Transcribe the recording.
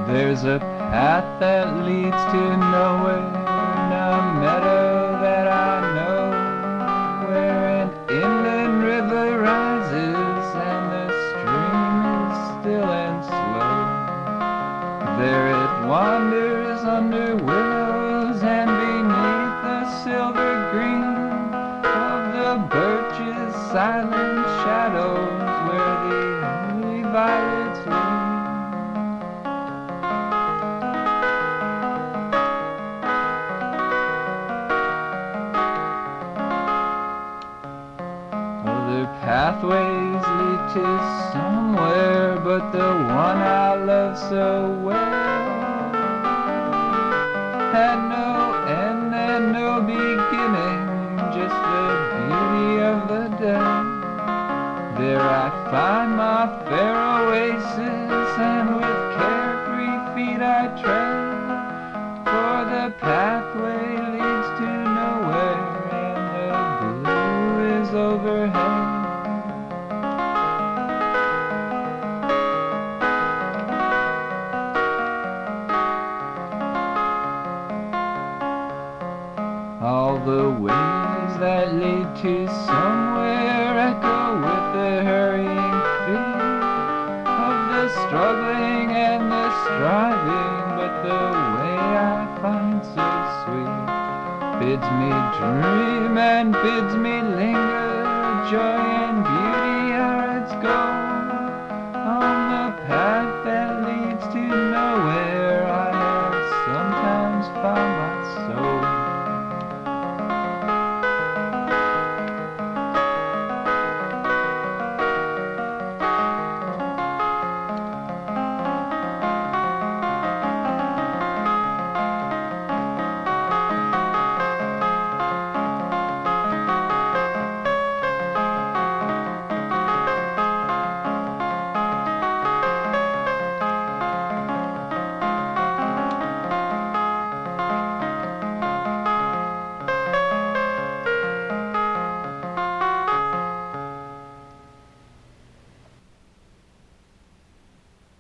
There's a path that leads to nowhere, in a meadow that I know, where an inland river rises and the stream is still and slow. There it wanders under willows and beneath the silver green of the birches' silent shadows, where the only violets lean. Other pathways lead to somewhere, but the one I love so well had no end and no beginning, just the beauty of the day. There I find my fair oasis, and with carefree feet I tread, for the pathway leads to nowhere, and the blue is overhead. All the ways that lead to somewhere echo with the hurrying feet of the struggling and the striving, but the way I find so sweet bids me dream and bids me linger.